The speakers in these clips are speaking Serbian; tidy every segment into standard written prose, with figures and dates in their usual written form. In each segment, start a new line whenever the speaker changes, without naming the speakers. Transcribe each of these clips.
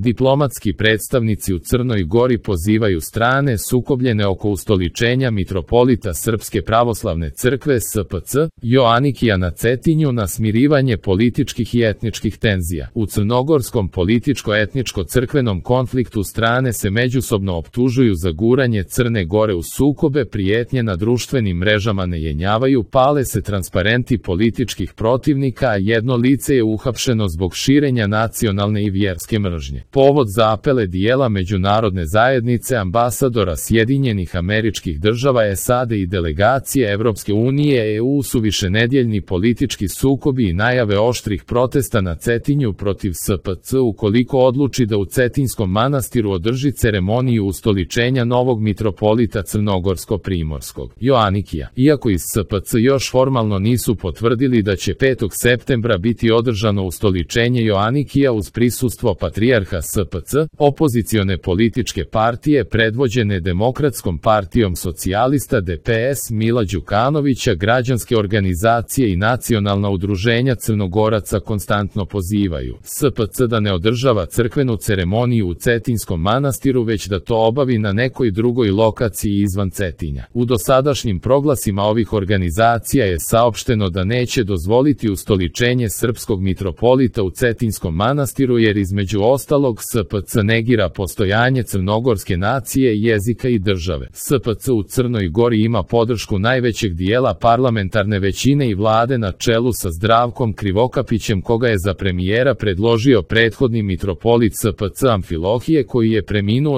Diplomatski predstavnici u Crnoj Gori pozivaju strane sukobljene oko ustoličenja mitropolita Srpske pravoslavne crkve SPC, Joanikija na Cetinju na smirivanje političkih i etničkih tenzija. U crnogorskom političko-etničko-crkvenom konfliktu strane se međusobno optužuju za guranje Crne Gore u sukobe, prijetnje na društvenim mrežama ne jenjavaju, pale se transparenti političkih protivnika, a jedno lice je uhapšeno zbog širenja nacionalne i vjerske mržnje. Povod za apele dijela međunarodne zajednice, ambasadora Sjedinjenih Američkih Država, SAD i delegacije Evropske unije EU su višenedjeljni politički sukobi i najave oštrih protesta na Cetinju protiv SPC ukoliko odluči da u Cetinskom manastiru održi ceremoniju ustoličenja novog mitropolita Crnogorsko-Primorskog, Joanikija. Iako iz SPC još formalno nisu potvrdili da će 5. septembra biti održano ustoličenje Joanikija uz prisustvo patrijarha SPC, opozicione političke partije predvođene Demokratskom partijom socijalista DPS Mila Đukanovića, građanske organizacije i nacionalna udruženja Crnogoraca konstantno pozivaju SPC da ne održava crkvenu ceremoniju u Cetinskom manastiru, već da to obavi na nekoj drugoj lokaciji izvan Cetinja. U dosadašnjim proglasima ovih organizacija je saopšteno da neće dozvoliti ustoličenje srpskog mitropolita u Cetinskom manastiru jer između ostalog SPC negira postojanje crnogorske nacije, jezika i države. SPC u Crnoj Gori ima podršku najvećeg dijela parlamentarne većine i vlade na čelu sa Zdravkom Krivokapićem, koga je za premijera predložio prethodni mitropolit SPC Amfilohije koji je preminuo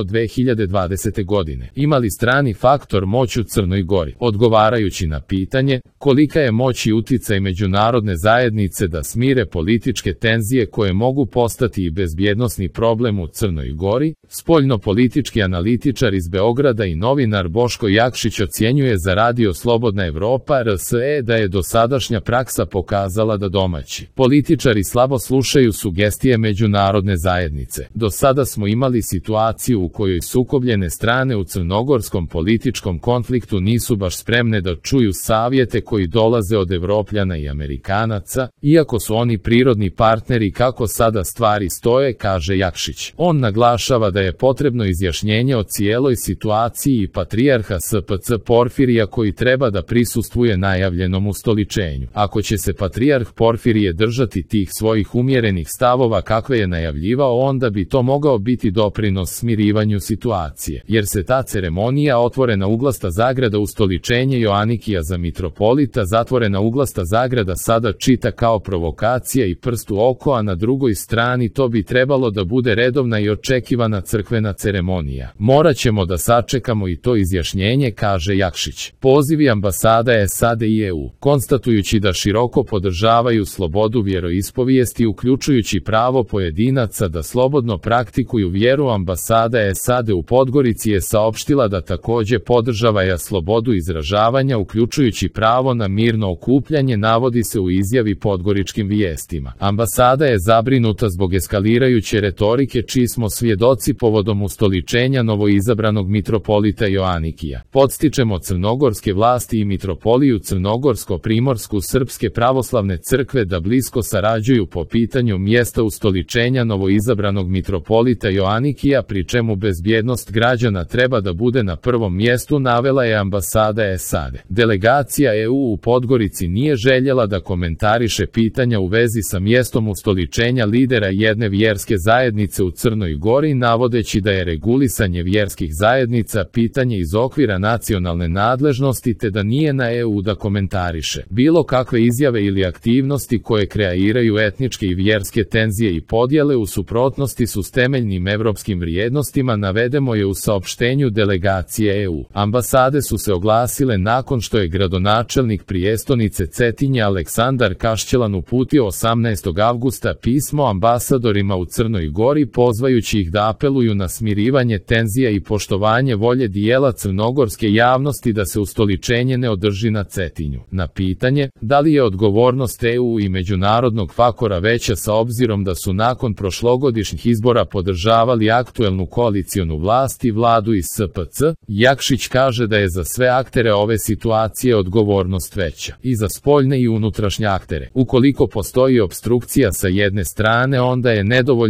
2020. godine. Ima li strani faktor moć u Crnoj Gori? Odgovarajući na pitanje kolika je moć i uticaj međunarodne zajednice da smire političke tenzije koje mogu postati i bezbjednosni problem u Crnoj Gori, spoljno-politički analitičar iz Beograda i novinar Boško Jakšić ocjenjuje za Radio Slobodna Evropa RSE da je dosadašnja praksa pokazala da domaći političari slabo slušaju sugestije međunarodne zajednice. Do sada smo imali situaciju u kojoj sukobljene strane u crnogorskom političkom konfliktu nisu baš spremne da čuju savjete koji dolaze od Evropljana i Amerikanaca, iako su oni prirodni partneri kako sada stvari stoje, kaže Jakšić. On naglašava da je potrebno izjašnjenje o cijeloj situaciji i patrijarha SPC Porfirija koji treba da prisustvuje najavljenom ustoličenju. Ako će se patrijarh Porfirije držati tih svojih umjerenih stavova kakve je najavljivao, onda bi to mogao biti doprinos smirivanju situacije, jer se ta ceremonija otvorena uglasta zagrada ustoličenje Joanikija za mitropolita zatvorena uglasta zagrada sada čita kao provokacija i prst u oko, a na drugoj strani to bi trebalo da bude redovna i očekivana crkvena ceremonija. Morat ćemo da sačekamo i to izjašnjenje, kaže Jakšić. Pozivi ambasada SAD i EU, konstatujući da široko podržavaju slobodu vjeroispovijesti uključujući pravo pojedinaca da slobodno praktikuju vjeru, ambasada SAD u Podgorici je saopštila da također podržava slobodu izražavanja uključujući pravo na mirno okupljanje, navodi se u izjavi podgoričkim vijestima. Ambasada je zabrinuta zbog eskalirajuće retorike čiji smo svjedoci povodom ustoličenja novoizabranog mitropolita Joanikija. Podstičemo crnogorske vlasti i mitropoliju Crnogorsko-Primorsku Srpske pravoslavne crkve da blisko sarađuju po pitanju mjesta ustoličenja novoizabranog mitropolita Joanikija, pri čemu bezbjednost građana treba da bude na prvom mjestu, navela je ambasada SAD. Delegacija EU u Podgorici nije željela da komentariše pitanja u vezi sa mjestom ustoličenja lidera jedne vjerske zajednice u Crnoj Gori, navodeći da je regulisanje vjerskih zajednica pitanje iz okvira nacionalne nadležnosti te da nije na EU da komentariše bilo kakve izjave ili aktivnosti koje kreiraju etničke i vjerske tenzije i podjele u suprotnosti su s temeljnim evropskim vrijednostima, navedemo je u saopštenju delegacije EU. Ambasade su se oglasile nakon što je gradonačelnik prijestolnice Cetinja Aleksandar Kašćelan uputio 18. avgusta pismo ambasadorima u Crnoj Gori pozvajući ih da apeluju na smirivanje tenzija i poštovanje volje dijela crnogorske javnosti da se ustoličenje ne održi na Cetinju. Na pitanje da li je odgovornost EU i međunarodnog faktora veća s obzirom da su nakon prošlogodišnjih izbora podržavali aktuelnu koalicionu vlast i vladu iz SPC, Jakšić kaže da je za sve aktere ove situacije odgovornost veća, i za spoljne i unutrašnje aktere. Ukoliko postoji opstrukcija sa jedne strane, onda je nedovoljna konstrukcija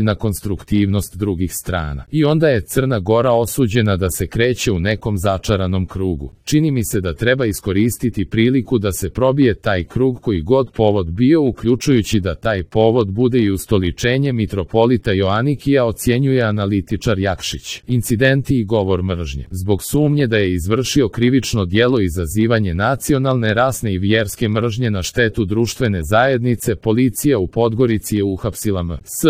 destruktivnost drugih strana. I onda je Crna Gora osuđena da se kreće u nekom začaranom krugu. Čini mi se da treba iskoristiti priliku da se probije taj krug koji god povod bio, uključujući da taj povod bude i ustoličenje mitropolita Joanikija, ocjenjuje analitičar Jakšić. Incidenti i govor mržnje. Zbog sumnje da je izvršio krivično djelo izazivanje nacionalne, rasne i vjerske mržnje na štetu društvene zajednice, policija u Podgorici je uhapsila M.S.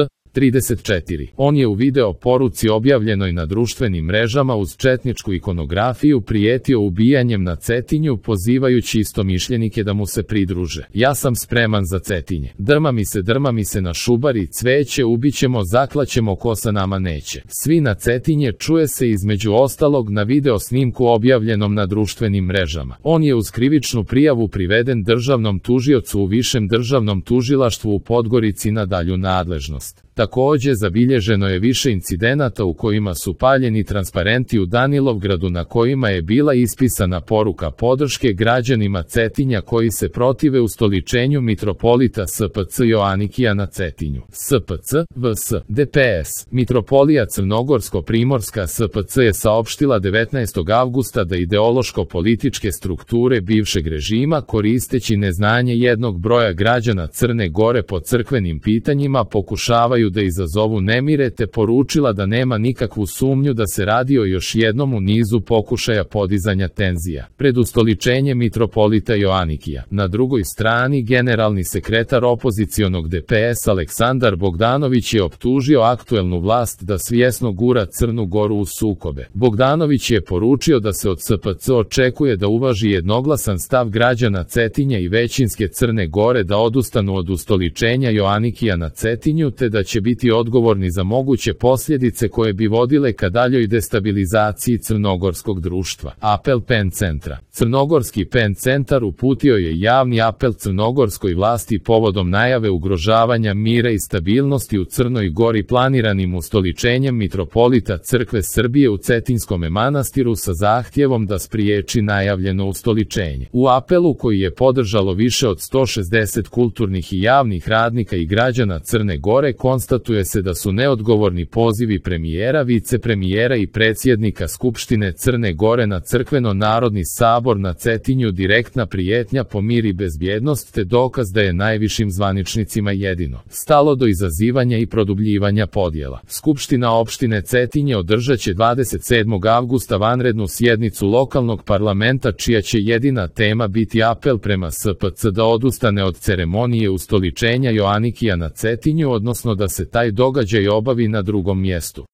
34. On je u video poruci objavljenoj na društvenim mrežama uz četničku ikonografiju prijetio ubijanjem na Cetinju, pozivajući istomišljenike da mu se pridruže. Ja sam spreman za Cetinje. Drma mi se na Šubari, cveće, ubićemo, zaklaćemo, ko sa nama neće. Svi na Cetinje, čuje se između ostalog na video snimku objavljenom na društvenim mrežama. On je uz krivičnu prijavu priveden državnom tužiocu u Višem državnom tužilaštvu u Podgorici na dalju nadležnost. Takođe, zabilježeno je više incidenata u kojima su paljeni transparenti u Danilovgradu na kojima je bila ispisana poruka podrške građanima Cetinja koji se protive ustoličenju mitropolita SPC Joanikija na Cetinju. SPC, VS, DPS. Mitropolija Crnogorsko-Primorska SPC je saopštila 19. avgusta da ideološko-političke strukture bivšeg režima, koristeći neznanje jednog broja građana Crne Gore po crkvenim pitanjima, pokušavaju da izazovu nemire, te poručila da nema nikakvu sumnju da se radi o još jednom u nizu pokušaja podizanja tenzija pred ustoličenjem mitropolita Joanikija. Na drugoj strani, generalni sekretar opozicionog DPS Aleksandar Bogdanović je optužio aktuelnu vlast da svjesno gura Crnu Goru u sukobe. Bogdanović je poručio da se od SPC očekuje da uvaži jednoglasan stav građana Cetinja i većinske Crne Gore da odustanu od ustoličenja Joanikija na Cetinju, te da će biti odgovorni za moguće posljedice koje bi vodile ka daljoj destabilizaciji crnogorskog društva. Apel PEN centra. Crnogorski PEN centar uputio je javni apel crnogorskoj vlasti povodom najave ugrožavanja mira i stabilnosti u Crnoj Gori planiranim ustoličenjem mitropolita Crkve Srbije u Cetinskome manastiru sa zahtjevom da spriječi najavljeno ustoličenje. U apelu, koji je podržalo više od 160 kulturnih i javnih radnika i građana Crne Gore, konstatuje se da su neodgovorni pozivi premijera, vicepremijera i predsjednika Skupštine Crne Gore na crkveno-narodni sabor na Cetinju direktna prijetnja po mir i bezbjednost, te dokaz da je najvišim zvaničnicima jedino stalo do izazivanja i produbljivanja podjela. Skupština opštine Cetinje održaće 27. avgusta vanrednu sjednicu lokalnog parlamenta, čija će jedina tema biti apel prema SPC da odustane od ceremonije ustoličenja Joanikija na Cetinju, odnosno da se taj događaj obavi na drugom mjestu.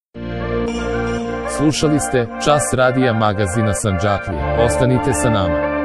Slušali ste Čas radija magazina Sandžaklija. Ostanite sa nama.